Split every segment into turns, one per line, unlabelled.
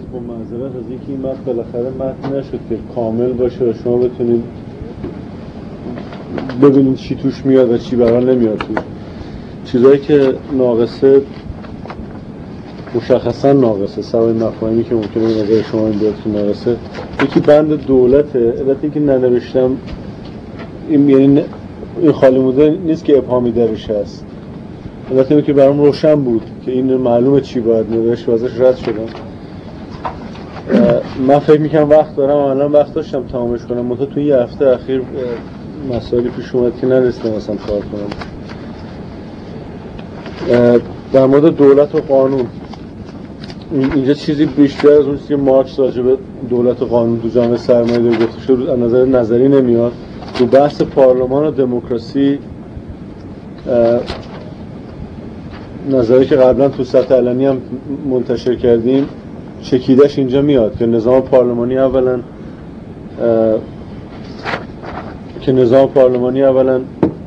با معذرت از اینکه این متن بالاخره متن نشد که کامل باشه و شما بتونید ببینید چی توش میاد و چی برای نمیاد توش. چیزایی که ناقصه مشخصا ناقصه، سوای مفاهیمی که ممکنه به نظر شما این بیاد که ناقصه. یکی بند دولته، البته که ننوشتم این یعنی این خالی موده نیست که ابهامی درش هست، البته اینکه برام روشن بود که این معلومه چی باید نوشت و ازش رد شدم. من فکر میکنم وقت دارم، الان وقت داشتم تمامش کنم، منتها توی یه هفته اخیر مسائلی پیش اومد که نرسیدم اصلا کار کنم. در مورد دولت و قانون اینجا چیزی بیشتر از اون چیزی که مارکس راجع به دولت و قانون تو جامعه سرمایه‌داری گفته شد از نظر نظری نمیاد. تو بحث پارلمان و دموکراسی نظری که قبلا تو سطح علنی هم منتشر کردیم چکیدش اینجا میاد که نظام پارلمانی اولا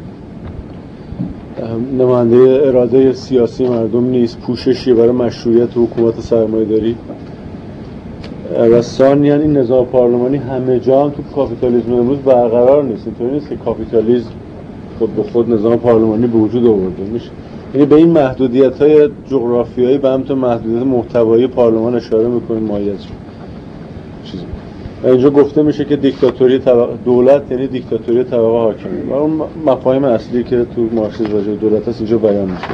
نماینده اراده سیاسی مردم نیست، پوششی برای مشروعیت حکومت سرمایه‌داری. و ثانیاً این نظام پارلمانی همه جا هم تو کاپیتالیسم امروز برقرار نیست. اینطوری نیست که کاپیتالیسم خود به خود نظام پارلمانی به وجود آورده میشه. یعنی به این محدودیت‌های جغرافیایی و همینطور محدودیت محتوایی پارلمان اشاره می‌کنیم مایز چیزی. و اینجا گفته میشه که دیکتاتوری دولت یعنی دیکتاتوری طبقه حاکمه. و اون مفاهیم اصلی که تو مارکسیسم راجع به دولت هست اینجا بیان میشه.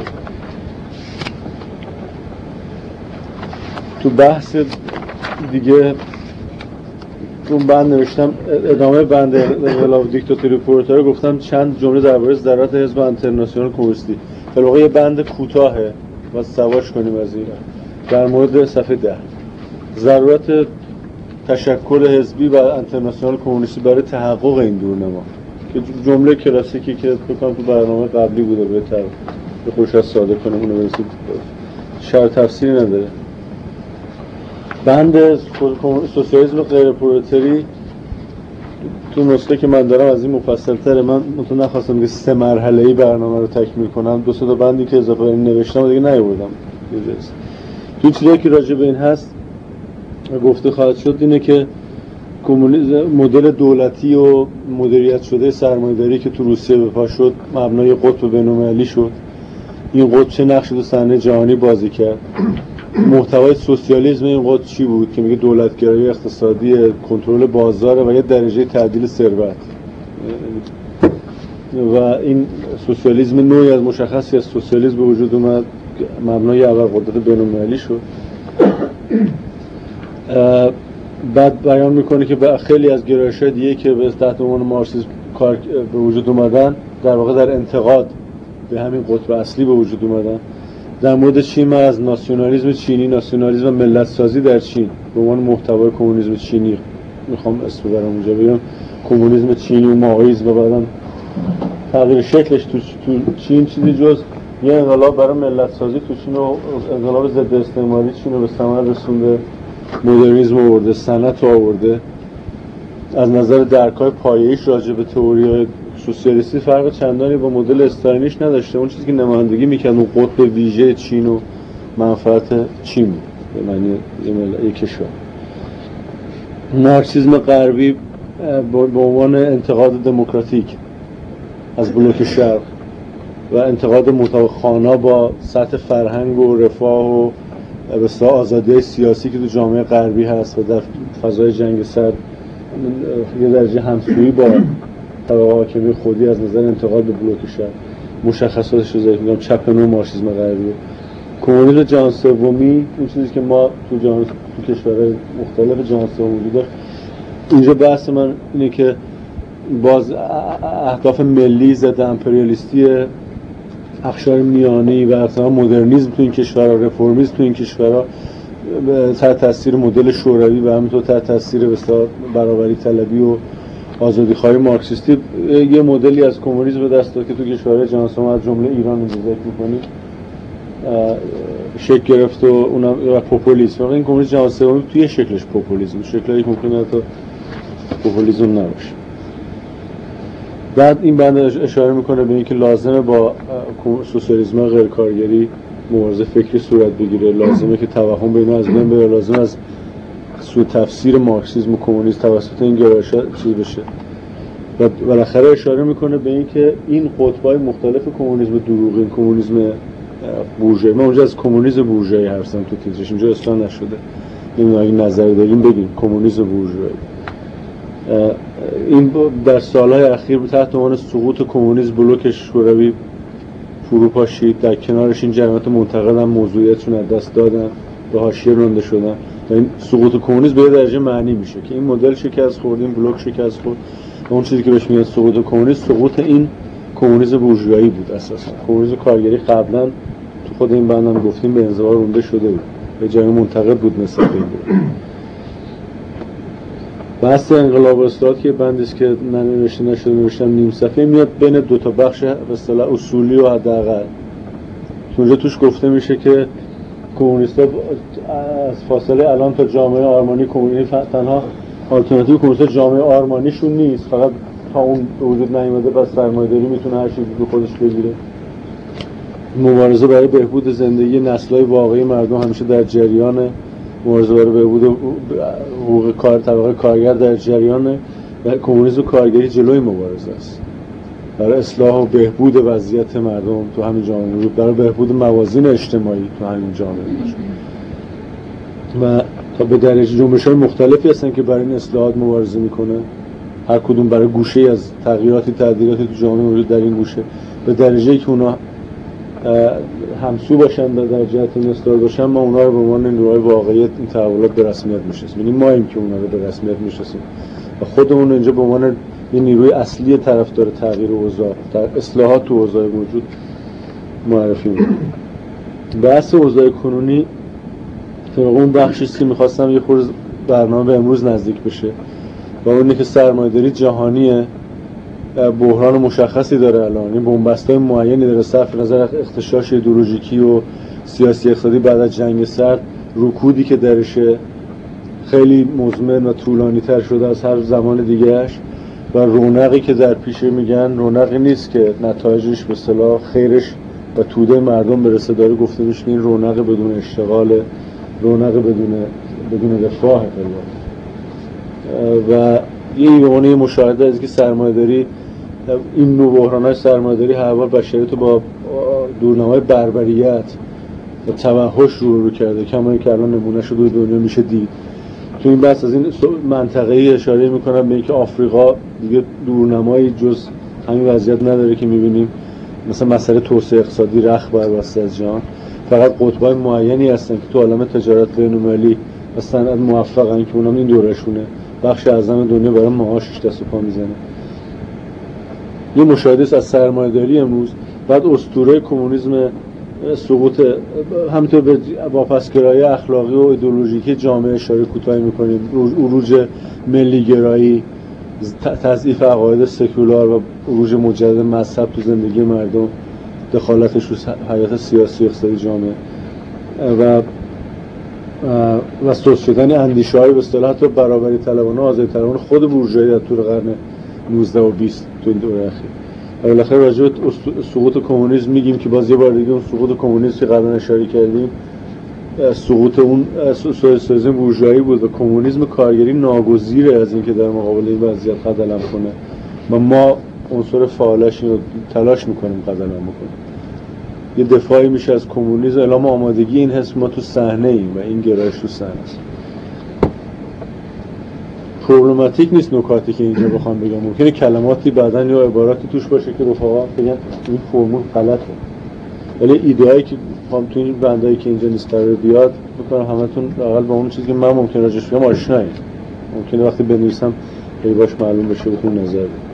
تو بحث دیگه اون بند نوشتم، ادامه بند انقلاب دیکتاتوری پرولتاریا گفتم چند جمله درباره ضرورت حزب اینترناسیونال کمونیستی. در واقع یه بند کوتاهه و سواش کنیم از این. در مورد صفحه 10 ضرورت تشکل حزبی و اینترناسیونال کمونیستی برای تحقق این دورنما که جمله کلاسیکی که فکر کنم تو برنامه قبلی بوده، بهتر به خوش از ساده کنم اونو برسید، شرح تفسیری نداره. بند سوسیالیسم غیر پرولتاری تو نسخه که من دارم از این مفصل‌تره. من نخواستم که 3 مرحله‌ای برنامه رو تکمیل کنم، 2 تا بندی که اضافه این نوشتم و دیگه نیاوردم. تو چیزایی که راجع به این هست گفته خواهد شد اینه که کمونیسم مدل دولتی و مدیریت شده سرمایه‌داری که تو روسیه به پا شد مبنای قطب بین‌المللی شد. این قطب چه نقشی تو صحنه جهانی بازی کرد؟ محتوای سوسیالیسم این قطب چی بود که میگه دولتگرایی اقتصادی، کنترل بازار و یه درجه تعدیل ثروت. و این سوسیالیسم نوعی از مشخصی از سوسیالیسم به وجود اومد مبنای اول قدرت بین‌المللی شد. بعد بیان میکنه که به خیلی از گرایش‌های دیگه که به تحت عنوان مارکسیسم کار به وجود اومدن در واقع در انتقاد به همین قطب اصلی به وجود اومدن. در مورد چین من از ناسیونالیسم چینی، ناسیونالیسم و ملت سازی در چین به عنوان محتوای کمونیسم چینی میخوام اسم ببرم اونجا، بگم کمونیسم چینی و مائیز و بعدم تغییر شکلش تو چین چیزی جز یه انقلاب برای ملت سازی تو چین و انقلاب ضد استعماری چین رو به ثمر رسونده، مدرنیسم آورده، صنعت آورده. از نظر درک‌های پایه‌ایش راجع به تئوری‌های سوسیالیستی فرق چندانی با مدل استالینیش نداشته. اون چیزی که نمایندگی می‌کنه اون قطب ویژه چین و منفعت چین بود به معنی یک کشور. مارکسیسم غربی به عنوان انتقاد دموکراتیک از بلوک شرق و انتقاد متخانا با سطح فرهنگ و رفاه و به اصطلاح آزادی سیاسی که تو جامعه غربی هست و در فضای جنگ سرد یه درجه همسویی با طبقه حاکمی خودی از نظر انتقاد به بلوک شرق مشخصاتش رو ذکر می‌کنم. چپ نو مارکسیسم غربی. کمونیسم جهان سومی اون چیزی که ما تو کشورهای مختلف جهان سوم وجود داره. اینجا بحث من اینه که باز اهداف ملی ضد امپریالیستی اقشار میانی و اصلا مدرنیسم تو این کشورها، رفرمیسم تو این کشورها تحت تاثیر مدل شوروی و همینطور تحت تاثیر بسیار برابری طلبی و آزادی‌خواهی مارکسیستی یه مدلی از کمونیسم به دست داد که تو کشورهای جهان سوم از جمله ایران ذکر می‌کنید شکل گرفت و اونم پوپولیسم. این کمونیسم جهان سوم توی شکلش پوپولیسم، شکلی ممکنه تا پوپولیسم نباشه. بعد این بند اشاره میکنه به اینکه لازمه با سوسیالیسم غیر کارگری مبارزه فکری صورت بگیره، لازمه که توهم بین از بین بره، لازم از سوء تفسیر مارکسیسم و کمونیسم توسط این گرایش‌ها چیز بشه و بالاخره اشاره میکنه به این که این قطب‌های مختلف کمونیسم دروغین، کمونیسم بورژوایی، من اونجا از کمونیسم بورژوایی حرف زدم تو تیترش، اینجا اصلا نشده، نمیدونم اگه نظری داریم بگیم کمونیسم بورژوایی. این در سالهای اخیر تحت عنوان سقوط کمونیسم بلوک شوروی فروپاشید، در کنارش این جمعیت منتقدان موضوعیتشون از دست دادن، به حاشیه رانده شدن و این سقوط کمونیسم به یه درجه معنی میشه که این مدل شکست خورد، این بلوک شکست خورد. اون چیزی که بهش میگن سقوط کمونیسم، سقوط این کمونیسم بورژوایی بود اساسا. کمونیسم کارگری قبلا تو خود این بندم گفتیم به انزوا رونده شده بود، به جای منتقد بود نسبت به این. بحث انقلاب اصلاحات که بندی است که من نوشتم نیم صفحه، میاد بین دو تا بخش به اصطلاح اصولی و حداقل. اونجا توش گفته میشه که کمونیست‌ها از فاصله الان تا جامعه آرمانی کمونیسم تنها آلترناتیو کمونیست‌ها جامعه آرمانیشون نیست، فقط تا اون وجود نیامده بس سرمایه‌داری میتونه هر چیزی رو خودش بگیره. مبارزه برای بهبود زندگی نسل‌های واقعی مردم همیشه در جریانه، مبارزه برای بهبود حقوق کار طبقه کارگر در جریانه و کمونیسم کارگری جلوی مبارزه است برای اصلاح و بهبود وضعیت مردم تو همین جامعه وجود، برای بهبود موازین اجتماعی تو همین جامعه وجود. و تا به درجه جنبش‌های مختلفی هستن که برای این اصلاحات مبارزه میکنه، هر کدوم برای گوشه‌ای از تغییراتی تعدیلاتی تو جامعه وجود در این گوشه، به درجه‌ای که اونا همسو باشن و در جهت این اصلاح باشن، ما اونا رو به عنوان نیروهای واقعیت این تحولات به رسمیت میشناسیم. یعنی ما ایم که اونا رو به رسمیت میشناسیم و خودمون اینجا به عنوان یه نیروی اصلی طرفدار تغییر اوضاع، در اصلاحات تو اوضاع موجود معرفی می‌کنیم. بحث اوضاع کنونی طبق اون بخشی است که می‌خواستم یه خورده برنامه به امروز نزدیک بشه و اون که سرمایه‌داری جهانیه، بحران مشخصی داره الان، این بن‌بست‌های معینی داره صرف نظر اغتشاش ایدئولوژیکی و سیاسی اقتصادی بعد از جنگ سرد، رکودی که درشه خیلی مزمن و طولانی‌تر شده از هر زمان دیگه‌اش و رونقی که در پیشه میگن رونقی نیست که نتایجش به اصطلاح خیرش و توده مردم برسه، داره گفته میشه این رونق بدون اشتغال، رونق بدون رفاه و این به عنوان مشاهده از که سرمایه‌داری، این نوع بحران‌های سرمایه‌داری هر بار بشریت با دورنمای بربریت و توحش رو کرده، کما اینکه الان نمونه‌اش رو دنیا میشه دید. تو این بحث از این منطقه‌ای اشاره می‌کنم به اینکه آفریقا دیگه دورنمایی جز همین وضعیت نداره که می‌بینیم، مثلا مسئله توسعه اقتصادی رخ بربسته از جهان، فقط قطب‌های معینی هستن که تو عالم تجارت بین‌المللی و صنعت موفقن که اونم این دورشونه، بخش اعظم دنیا برای معاشش دست و پا میزنه. یه مشاهده است از سرمایه‌داری امروز. بعد اسطوره کمونیسم سقوط، همینطور به واپسگرایی اخلاقی و ایدئولوژیکی جامعه اشاره کوتاهی می‌کنیم، عروج ملی‌گرایی، تضعیف عقاید سکولار و عروج مجدد مذهب تو زندگی مردم، دخالتش رو حیات سیاسی اقتصادی جامعه و سوس شدن اندیشه‌های به اصطلاح حتی برابری طلبانه و آزادی طلبانه خود بورژوایی در طول قرن 19 و 20 تو این دوره اخیر. بالاخره راجع به سقوط کمونیسم میگیم که باز یه بار دیگه اون سقوط کمونیسم که قبلا اشاره کردیم، سقوط اون سوسیالیسم بورژوایی بود و کمونیسم کارگری ناگزیره از اینکه در مقابل این وضعیت قد علم کنه و ما عنصر فعالش رو تلاش میکنیم قد علم بکنیم. یه دفاعی میشه از کمونیسم، اعلام آمادگی این حس ما تو صحنه ایم و این گرایش تو صحنه است. پروبلماتیک نیست نکاتی که اینجا بخوام بگم، ممکنه کلماتی بعداً یا عباراتی توش باشه که رفقا بگن این فرمول غلطه، ولی ایده‌ای که هم تو این بندایی که اینجا نیست قرار بیاد می‌کنم همتون لااقل با اون چیزی که من ممکنه راجعش بگم آشنایید، ممکنه وقتی بنویسم خیلی باش معلوم بشه بهتون نظر بدید.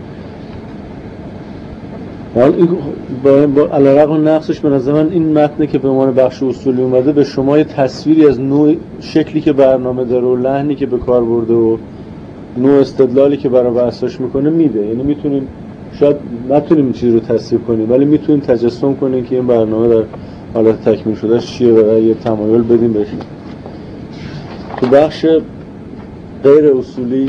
حالا این با علیرغم نقصش به نظر من این متنی که به عنوان بخش اصولی اومده به شما یه تصویری از نوع شکلی که برنامه داره و لحنی که به کار برده و نوع استدلالی که برای بحثش میکنه میده. یعنی میتونیم، شاید نتونیم این چیز رو تصویر کنیم ولی میتونیم تجسم کنیم که این برنامه در حالت تکمیل شده چیه و یه تمایل بدیم بهش. تو بخش غیر اصولی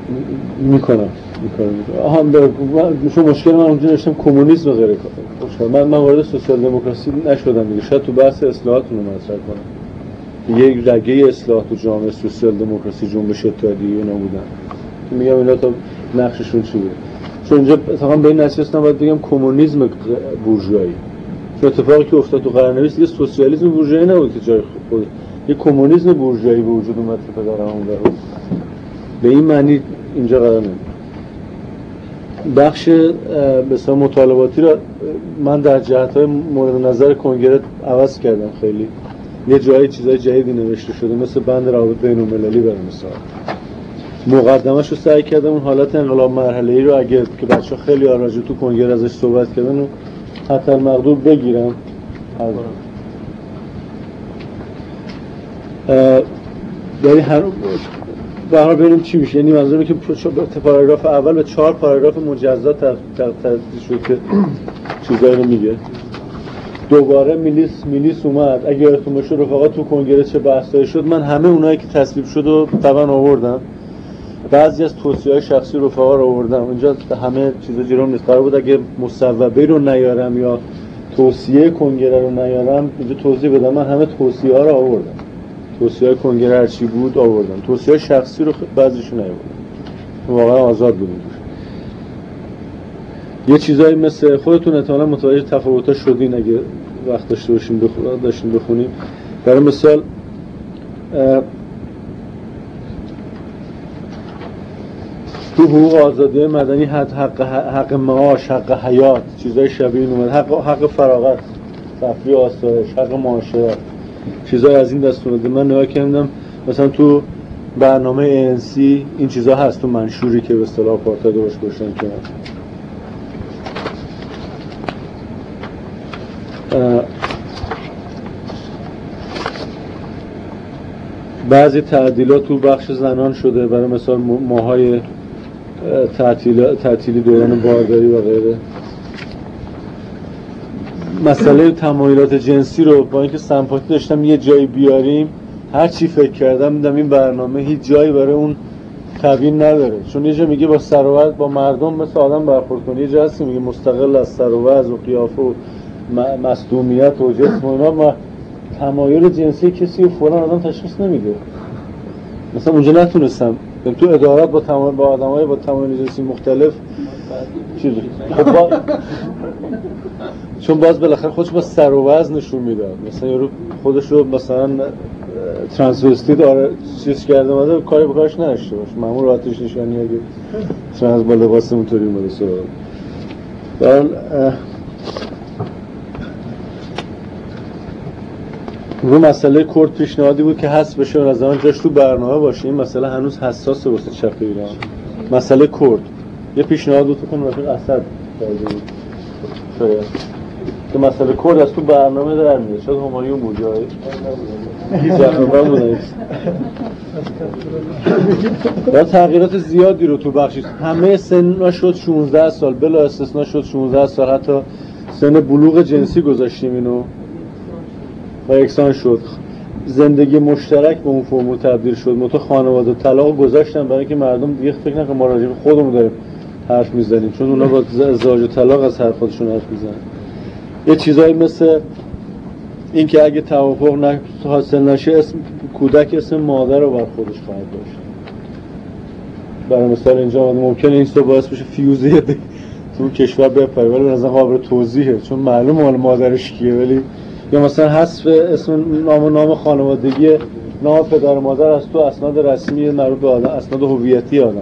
میکنم. چون مشکل من اونجا داشتم کمونیسم و غیره من وارد سوسیال دموکراسی نشدم دیگه. شاید تو بحث اصلاحاتون رو مطرح کنم. یک رگه اصلاح تو جامعه سوسیال دموکراسی جنبش اتحادیه اینا بودن که میگم اینا تا نقششون چی بود. چون اینجا اتفاقا به این نتیجه رسیدم باید بگم کمونیسم بورژوایی. چون اتفاقی که افتاد تو قرن‌نویس دیگه سوسیالیسم بورژوایی نبود که جای خود یه کمونیسم بورژوایی به وجود اومد که پدرم اون داره. به این معنی اینجا قرار نمیگیره. بخش بسیار مطالباتی را من در جهت‌های مورد نظر کنگره عوض کردم خیلی. یه جایی چیزای جدیدی نوشته شده مثل بند روابط بین‌المللی برای مثال. مقدمه‌اش رو سعی کردم اون حالت انقلاب مرحله‌ای رو اگه که بچه‌ها خیلی راجع تو کنگره ازش صحبت کردن و حتی المقدور بگیرم. یعنی هر به هر ببینیم چی میشه. یعنی منظورم که پاراگراف اول به 4 پاراگراف مجزا تبدیل شد که چیزایی رو میگه. دوباره میلیس اومد. اگه یادتون باشه رفقا تو کنگره چه بحثایی شد، من همه اونایی که تصویب شد رو طبعا آوردم. بعضی از توصیه‌های شخصی رفقا رو آوردم. اینجا همه چیزا جلوم نیست. قرار بود اگه مصوبه رو نیارم یا توصیه کنگره رو نیارم اینجا توضیح بدم. من همه توصیه‌ها رو آوردم. توصیه‌های کنگره هر چی بود آوردم. توصیه‌های شخصی رو بعضیشون نیاوردم. واقعا آزاد بودیم. یه چیزایی مثل خودتون احتمالاً متوجه تفاوت‌ها شدین اگه وقت داشته باشیم داشتیم بخونیم. برای مثال تو حقوق آزادی مدنی حق معاش، حق حیات، چیزای شبیه این اومد. حق فراغت، تفریح و آسایش، حق معاشرت، چیزای از این دست اومده. من نگاه کردم مثلا تو برنامه ANC این چیزا هست تو منشوری که به اصطلاح آپارتاید روش گذاشتن کنار. بعضی تعدیلات تو بخش زنان شده، برای مثال ماهای تعطیلی دوران بارداری و غیره. مسئله تمایلات جنسی رو با اینکه سمپاتی داشتم یه جایی بیاریم، هر چی فکر کردم دیدم این برنامه هیچ جایی برای اون تبیین نداره. چون یه جا میگه با سر و وضع با مردم مثل آدم برخورد کنی، یه جا هست میگه مستقل از سر و وضع و قیافه و مصدومیت و جسم و اینا تمایل جنسی کسی رو فوراً آدم تشخیص نمیده. مثلا اونجا نتونستم تو ادارات با آدمای با تمایل جنسی مختلف چیزی چون باز بالاخره خودش با سر و وزن نشون میداد. مثلا یارو خودش رو مثلا ترانسوستیت چیز کرده اومده کاری به کارش نداشته باشه، مامور آتش نشانی اگه ترانس با لباس اونطوری اومده سوال. رو مسئله کرد پیشنهادی بود که حذف بشه و نظرم جاش تو برنامه باشه. این مسئله هنوز حساسه واسه چپ ایران. مسئله کرد یه پیشنهاد بود که رفیق اسد کرده بود شاید که مسئله کرد از تو برنامه در میاد. شاید همایون بود جایی هیچ جوابم بود. و تغییرات زیادی رو تو بخشش همه سن شد 16 سال بلا استثنا شد 16 سال، حتی سن بلوغ جنسی گذاشتیم اینو و یکسان شد. زندگی مشترک به اون فرمول تبدیل شد. متو خانواده طلاق گذاشتن برای اینکه مردم دیگه فکر نکنن ما راجع به خودمون داریم حرف میزنیم، چون اونا با ازدواج و طلاق از هر خودشون حرف میزنن. یه چیزایی مثل این که اگه توافق حاصل نشه اسم کودک اسم مادر رو بر خودش خواهد داشت. برای مثال اینجا ممکنه این باعث بشه فیوزی تو کشور بپره، ولی از قابل توضیحه چون معلومه مال مادرش کیه. ولی یا مثلا حذف اسم نام خانوادگی نام پدر و مادر از تو اسناد رسمی مربوط به آدم، اسناد هویتی آدم‌ها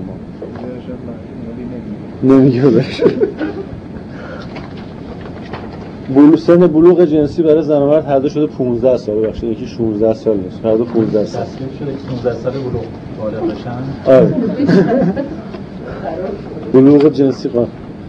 نمیگه. سن بلوغ جنسی برای زن و مرد هر دو شده 15 سال، بخشید یکی 16 سال نیست، هر دو 15 سال تصمیم شده 16 سال بلوغ بالغ بشن. آره بلوغ جنسی قانون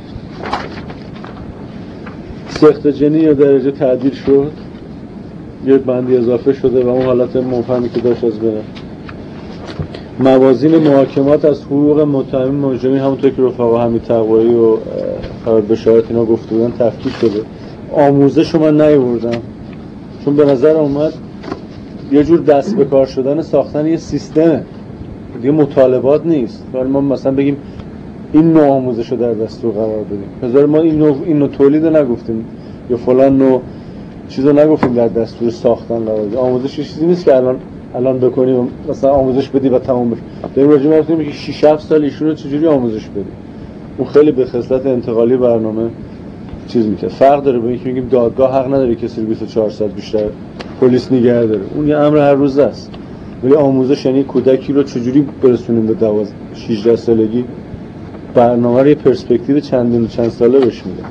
سخت جنی یا درجه تعدیل شد، یه بندی اضافه شده و اون حالت مبهمی که داشت از بره. موازین محاکمات از حقوق متهم مجرمین همونطور که رفقا حمید تقوایی و فراد بشارت اینا گفته بودن تفکیک شده. آموزش رو من نیاوردم چون به نظر اومد یه جور دست به کار شدن ساختن یه سیستمه دیگه مطالبات نیست. ولی ما مثلا بگیم این نوع آموزش رو در دستور قرار بدیم، بذار ما این نوع تولید رو نگفتیم یا فلان نوع چیز رو نگفتیم در دستور ساختن قرار بدیم. آموزش چیزی نیست که الان بکنیم مثلا آموزش بدی و تمام بشه. داریم راجع به اینکه 6 7 سال ایشون رو چجوری آموزش بدیم. اون خیلی به خصلت انتقالی برنامه چیز میکنه. فرق داره با اینکه میگیم دادگاه حق نداره کسی رو 24 ساعت بیشتر پلیس نگه داره. اون یه امر هر روزه است. ولی آموزش یعنی کودکی رو چجوری برسونیم به 16 سالگی. برنامه رو یه پرسپکتیو چند ساله بهش میده.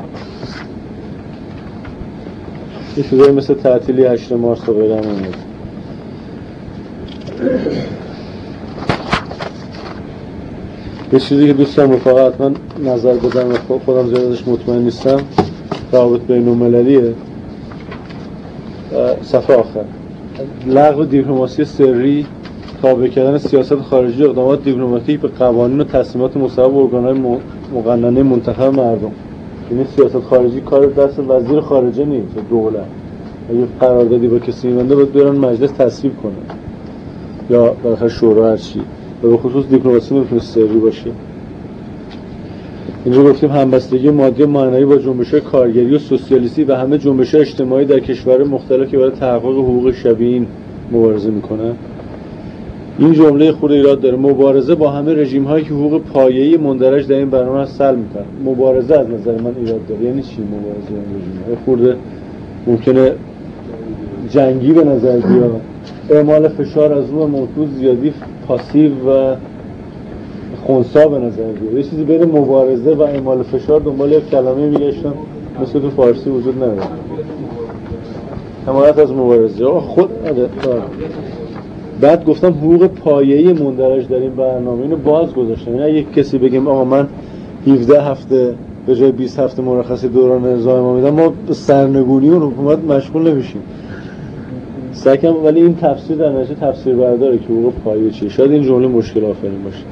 یه چیزایی مثل تعطیلی 8 مارس و غیره هم هست. یه چیزی که دوست دارم رفاقا حتما نظر بدم و خودم زیاد ازش مطمئن نیستم، روابط بین‌المللیه. صفحه آخر لغو دیپلماسی سری، تابع کردن سیاست خارجی اقدامات دیپلماتیک به قوانین و تصمیمات مصوب ارگان‌های مقننه منتخب مردم. یعنی سیاست خارجی کار دست وزیر خارجه نیست، دولت. اگه قراردادی با کسی می‌بنده باید برن مجلس تصویب کنه یا بالاخره شورا هر چی. و به خصوص دیپلماسی نمیتونه سری باشه. اینجا گفتیم همبستگی مادی و معنوی با جنبش‌های کارگری و سوسیالیستی و همه جنبش‌های اجتماعی در کشورهای مختلف که برای تحقق حقوق شبیه این مبارزه میکنن. این جمله خود ایراد داره: مبارزه با همه رژیم‌هایی که حقوق پایه‌ای مندرج در این برنامه را سلب می‌کنند. مبارزه از نظر من ایراد داره. یعنی چی مبارزه با این رژیم‌ها؟ خورده ممکنه جنگی به نظر بیاد، اعمال فشار از روی موضوع زیادی پاسیو و خنثی به نظر بیاد. یه چیزی بین مبارزه و اعمال فشار دنبال یک کلمه میگشتم مثل تو فارسی وجود نداره. حمایت از مبارزه خود بعد گفتم حقوق پایه‌ای مندرج در این برنامه اینو باز گذاشتم. یعنی یک کسی بگیم آقا من 17 هفته به جای 20 هفته مرخصی دوران رضا امامی میدم، ما به سرنگونی اون حکومت مشغول نمیشیم. سکم. ولی این تفسیر در نتیجه تفسیر برداره که حقوق پایه‌ای چیه. شاید این جمله مشکل آفرین باشه.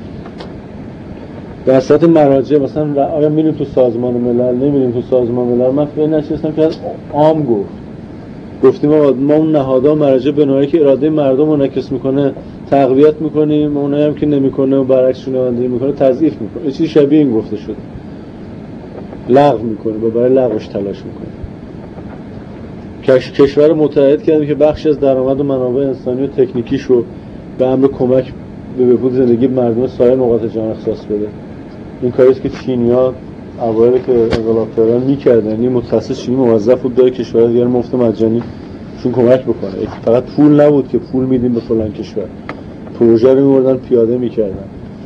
در سطح مراجع مثلا آیا میریم تو سازمان ملل، نمیریم تو سازمان ملل. من فکر نشستم که عام گفتیم ما اون نهادها مراجع بنایی که اراده مردم منعکس میکنه تقویت میکنیم، اونایی هم که نمیکنه و برعکس شنوندگی میکنه تضعیف میکنه. یه چیزی شبیه این گفته شده. لغو میکنه و برای لغوش تلاش میکنه. کشور متحد کردیم که بخشی از درآمد و منابع انسانی و تکنیکیشو به امر کمک به بهبود زندگی مردم سایر نقاط جهان اختصاص بده. این کاریست که چینی‌ها اوایل که انقلاب کردن می‌کردن. یعنی متخصص چینی موظف بود داره کشورهای دیگر مفت مجانی چون کمک بکنه. فقط پول نبود که پول میدیم به فلان کشور، پروژه رو می‌بردن پیاده می‌کردن.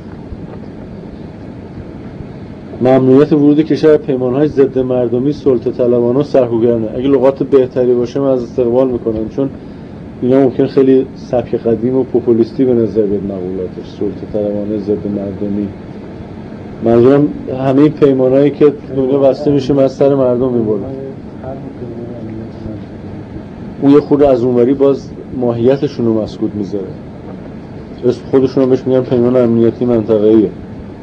ممنوعیت ورود کشور پیمان‌های ضد مردمی، سلطه طلبانه و سرکوبگرانه. اگه لغات بهتری باشه من از استقبال می‌کنم، چون اینا ممکن خیلی سبک قدیم و پوپولیستی به نظر بیاد مقولاتش. سلطه طلبانه، ضد مردمی. منظورم همه این پیمانایی که دنیا بسته میشه از سر مردم میبرن. اون یه خورده از اونوری باز ماهیتشون رو مسکوت میذاره. اسم خودشون رو بهش میگن پیمان امنیتی منطقه‌ایه.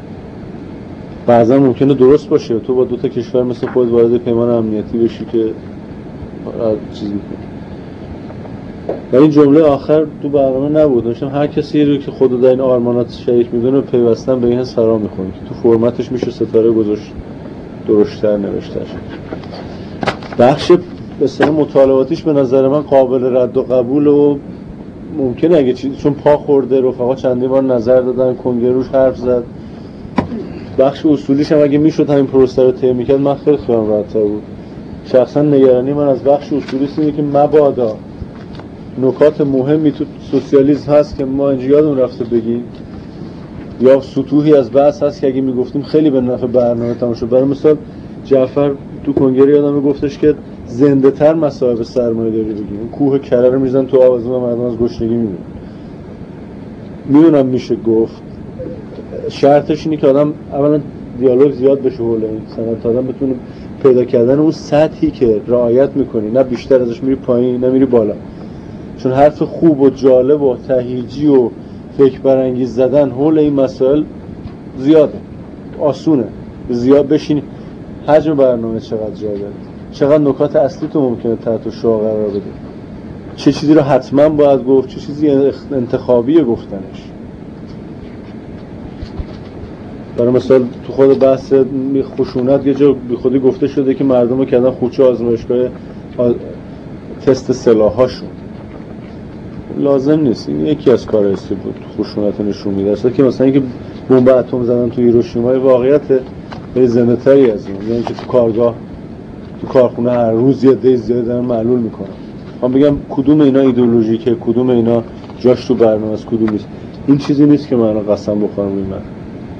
بعضا ممکنه درست باشه تو با دو تا کشور مثل خود وارد پیمان امنیتی بشی که چیزی کنی. و این جمله آخر تو برنامه نبود. داشتم هر کسی رو که خودو در این آرمانات شریک میدونه پیوستن به این حس فرا میخونه که تو فرمتش میشه ستاره گذاشت درشتر نوشته شد. بخش مثلا مطالباتیش به نظر من قابل رد و قبول و ممکنه اگه چون پا خورده رفقا چندین بار نظر دادن، کنگره روش حرف زد. بخش اصولیش هم اگه میشد همین پروسه رو طی میکرد من خیلی خیالم راحت‌تر بود. شخصا نگرانی من از بخش اصولیش اینه که مبادا نکات مهمی تو سوسیالیسم هست که ما اینجا یادمون رفته بگیم، یا سطوحی از بحث هست که اگه میگفتیم خیلی به نفع برنامه تمام شد. برای مثال جعفر تو کنگره یادم گفتش که زنده تر مسائل سرمایه‌داری بگیم. کوه کره رو میزنن تو آوازون و مردم از گشنگی میمیرن. میدونم میشه گفت، شرطش اینه که آدم اولا دیالوگ زیاد بشه حول این سنت، آدم بتونه پیدا کردن اون سطحی که رعایت میکنی، نه بیشتر ازش میری پایین نه میری بالا. چون حرف خوب و جالب و تهییجی و فکر برانگیز زدن حول این مسائل زیاده، آسونه زیاد بشین. حجم برنامه چقدر جا داره، چقدر نکات اصلی تو ممکنه تحت شعاع قرار بده، چه چیزی رو حتما باید گفت، چه چیزی انتخابیه گفتنش. برای مثال تو خود بحث خشونت یه جا بی خودی گفته شده که مردم رو کردن خوچه آزمایشگاه تست سلاحاشون. لازم نیست، این یکی از کار استیل بود خشونت نشون میده. اصلا که مثلا اینکه بمب اتم زدن تو هیروشیما واقعیت خیلی زنده‌تری از اون، یعنی که تو کارگاه تو کارخونه هر روز یه عده زیاد دارن معلول میکنن. من بگم کدوم اینا ایدئولوژیکه، کدوم اینا جاش تو برنامه است، کدوم نیست. این چیزی نیست که من قسم بخورم روی من.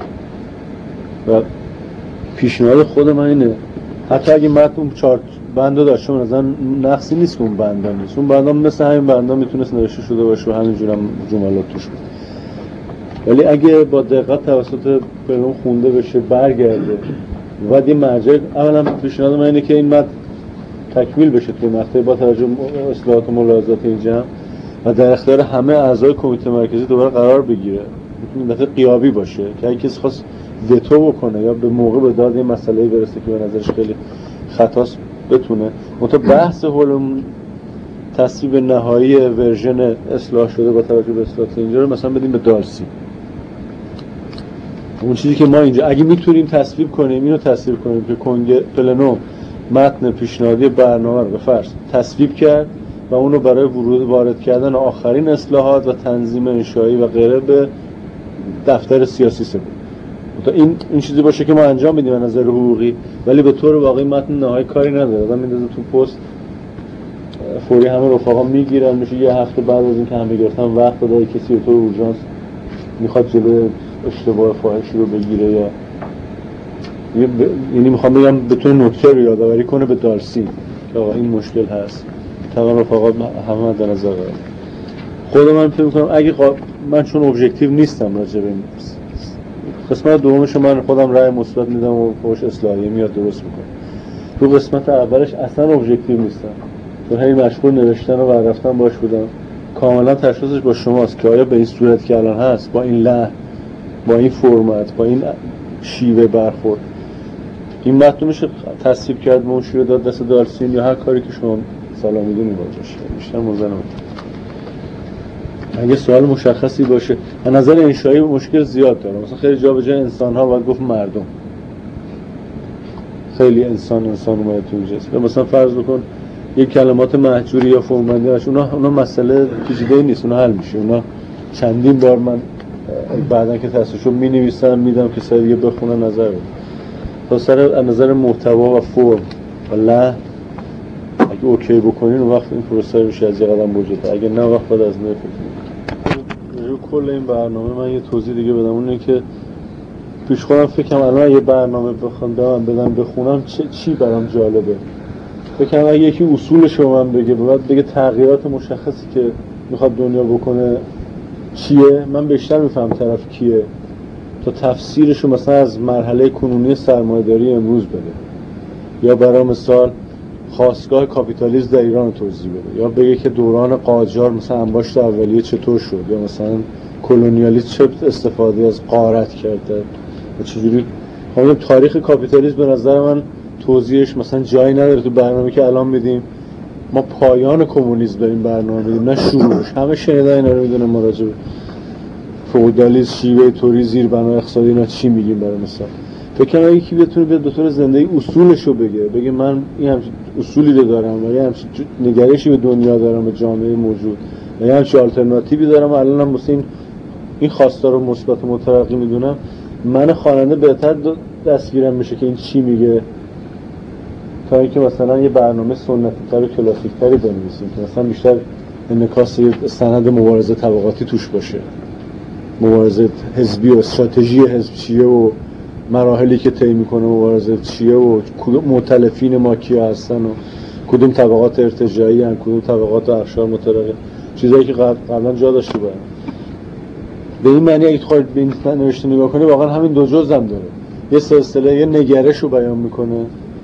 و پیشنهاد خود من اینه، حتی اگه متن اون 4 بنده داشته مثلا نقصی نیست که اون بنده نیست، اون بنده مثل همین بنده میتونست نوشته شده باشه و همینجور هم جملات توش بود. ولی اگه با دقت توسط برون خونده بشه برگرده و بعد یه مرجع، اولا پیشنهاد من اینه که این متن تکمیل بشه توی مقطع با توجه به اصلاحات و ملاحظات این جمع و در اختیار همه اعضای کمیته مرکزی دوباره قرار بگیره. میتونه دفعه غیابی باشه که اگه کسی خواست وتو بکنه یا به موقع به داد یه مسئله برسه که به نظرش خیلی خطاست بتونه. منتها بحث حول تصویب نهایی ورژن اصلاح شده با توجه به اصلاحات اینجا رو مثلا بدیم به دارسی. اون چیزی که ما اینجا اگه میتونیم تصویب کنیم اینو تصویب کنیم که کنگره پلنوم متن پیشنهادی برنامه رو به فرض تصویب کرد و اونو برای وارد کردن آخرین اصلاحات و تنظیم انشایی و غیره به دفتر سیاسی سپرد. تا این چیزی باشه که ما انجام بدیم از نظر حقوقی، ولی به طور واقعی متن نهایی کاری نداره. آدم میندازه تو پست فوری همه رفقا میگیرن، میشه یه هفته بعد از اینکه همه گرفتن وقت داره کسی به طور اورژانس میخواد جلوی اشتباه فاحشی رو بگیره یا یعنی میخوام بگم به طور نکته رو یادآوری کنه به دارسی که آقا این مشکل هست. تمام رفقا همه در نظر دارن. خود من فکر می‌کنم اگه من چون ابژکتیو نیستم راجع به این قسمت دومش من خودم رأی مثبت میدم و خوش اصلاحی میاد درست میکنه. تو قسمت اولش اصلا ابژکتیو نیستم، تو هی مشغول نوشتن و رفتن باش بودم. کاملا تشخیصش با شماست که آیا به این صورت که الان هست با این لحن، با این فرمت، با این شیوه برخورد این متن میشه تصویب کرد منشور داد دست دارسین یا هر کاری که شما سلام میدونی باجاش بیشتر مزنم. اگه سوال مشخصی باشه از نظر انشایی مشکل زیاد داره. مثلا خیلی جا به جای انسان ها باید گفت مردم، خیلی انسان اومده تو اینجاست. مثلا فرض بکن یک کلمات محجوری یا فرم‌بندی باشه، اونا مسئله پیچیده نیست، اونا حل میشه. اونا چندین بار من بعدن که تصحیحشو می‌نویسم میدم که سر دیگه بخونن نظر بده. تا سر از نظر محتوا و فرم و لحن اگه اوکی بکنین اون وقت این پروسه میشه از یه قدم بوجوده. اگه نه وقت بعد از نو فکر کنید. کل این برنامه من یه توضیح دیگه بدم، اونه که پیش خودم فکرم الان یه برنامه بخوام بدم بخونم چی برام جالبه. فکرم اگه یکی اصولش رو من بگه تغییرات مشخصی که میخواد دنیا بکنه چیه، من بیشتر میفهم طرف کیه تا تفسیرش رو مثلا از مرحله کنونی سرمایه‌داری امروز بده، یا برای مثال خاستگاه کاپیتالیسم در ایران توضیح بده، یا بگه که دوران قاجار مثلا انباشت اولیه چطور شد، یا مثلا کلونیالیسم چه استفاده از غارت کرده و چجوری. همین تاریخ کاپیتالیسم به نظر من توضیحش مثلا جایی نداره تو برنامه که الان میدیم. ما پایان کمونیسم داریم برنامه میدیم نه شروعش. همه شنیدن اینا رو میدونن مراجع فئودالیسم شیوه توری زیربنای اقتصادی اینا چی میگیم. برای مثال فکر کنم یکی بتونه بیاد به طور زندگی اصولشو بگه من این همچین اصولی رو دارم و یه همچین نگرشی به دنیا دارم، به جامعه موجود و یه همچین آلترناتیوی دارم. الانم واسه این خواستا رو مثبت و مترقی میدونم. من خواننده بهتر دستگیرم میشه که این چی میگه تا اینکه مثلا یه برنامه سنتی‌تر و کلاسیک‌تری بنویسیم که مثلا بیشتر انعکاس سند مبارزه طبقاتی توش باشه، مبارزه حزبی و استراتژی حزب چیه و مراحلی که طی میکنه مبارزه چیه و کدوم مؤتلفین ما کیا هستن و کدوم طبقات ارتجاعی ان، کدوم طبقات اقشار مترقی، چیزایی که قبلا جا داشته باشه. به این معنی اگه خواهید به این نوشته نگاه کنی واقعا همین دو جزء هم داره. یه سلسله یه نگرش رو بیان میکنه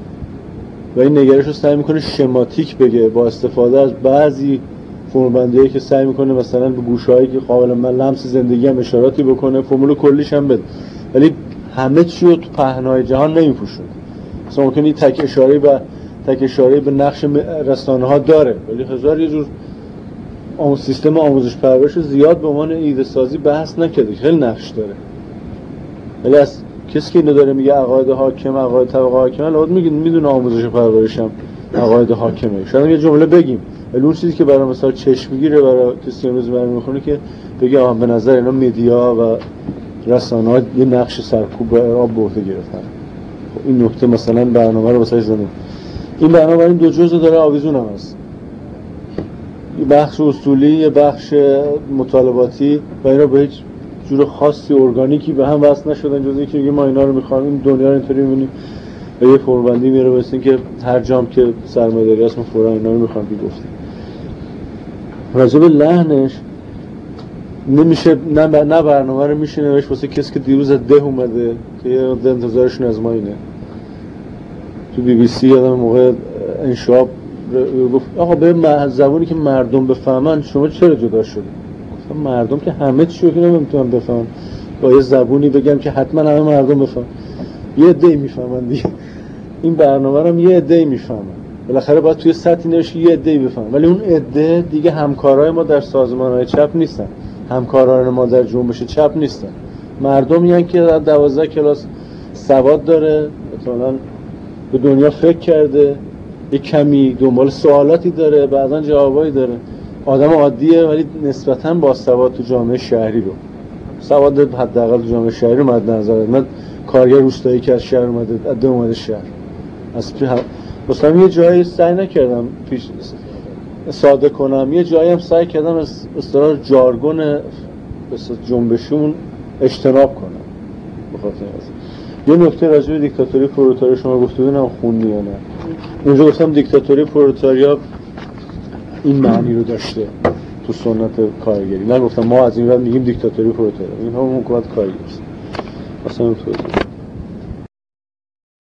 و این نگرش رو سعی میکنه شماتیک بگه با استفاده از بعضی فرم‌بندی‌هایی که سعی میکنه مثلا به گوشه‌هایی که قابل من لمس زندگی هم اشاراتی بکنه، فرمول کلیش هم بده، ولی همه چی رو تو پهنای جهان نمیپوشونه. مثلا ممکنه تک اشاره به نقش رسانه‌ها داره، ولی هزار یه جور سیستم آموزش پرورش زیاد به عنوان ایده سازی بحث نکرده، خیلی نقش داره. ولی از کسی که اینو داره میگه عقاید حاکم، عقاید طبقه حاکمه، لابد میدونه آموزش و پرورشم عقاید حاکمه. شاید یه جمله بگیم، ولی اون چیزی که برای مثلا چشم میگیره برای کسی امروز برمی میخونه که بگه آها به نظر اینا مدیا و رسانه‌ها یه نقش سرکوب به اعراب به عهده گرفتن. این نکته مثلا برنامه رو واسه زدیم. این برنامه این دو جزء داره، آویزون هم هست. یه بخش اصولی، یه بخش مطالباتی و اینا به هیچ جور خاصی ارگانیکی به هم وصل نشدن، جز اینکه ما اینا رو می‌خوایم این دنیا رو اینطوری ببینیم و یه فرم‌بندی میاره واسه اینکه هر جام که سرمایه‌داری هست ما فورا اینا رو می‌خوایم که گفتیم. راجع به لحنش نمیشه نه برنامه رو میشه نوشت واسه کسی که دیروز از ده اومده که یه انتظارشون از ما اینه. تو بی بی سی یادم موقع انشاب گفت آقا به زبونی که مردم بفهمن شما چرا جدا شدید؟ گفتم مردم که همه چی رو نمیتونن بفهمن، با یه زبونی بگم که حتما همه مردم بفهمن. یه عده‌ای میفهمن دیگه. این برنامه رو هم یه عده‌ای میفهمن. بالاخره باید توی سطحی نوشت یه عده‌ای بفهمن، ولی اون عده دیگه همکارای ما در سازمان‌های چپ نیستن. همکاران ما در جنبش چپ نیستن. مردمی هستن که در 12 کلاس سواد داره، مثلا به دنیا فکر کرده، یه کمی دنبال سوالاتی داره، بعضا جوابایی داره. آدم عادیه ولی نسبتاً باسواد تو جامعه شهری رو. سواد حداقل تو جامعه شهری رو مد نظر. من کارگر روستایی که از شهر اومده شهر. مثلا یه جایی سعی نکردم پیش ساده کنم، یه جایی هم سعی کردم از اصطلاح ژارگون جنبشیمون اجتناب کنم. بخاطر یه نکته راجع به دیکتاتوری پرولتاریا شما گفته بودم خوندی یا نه؟ اونجا گفتم دیکتاتوری پرولتاریا این معنی رو داشته تو سنت کارگری. نگفتم ما از این ور میگیم دیکتاتوری پرولتاریا، این هم حکومت کارگری است. اصلا تو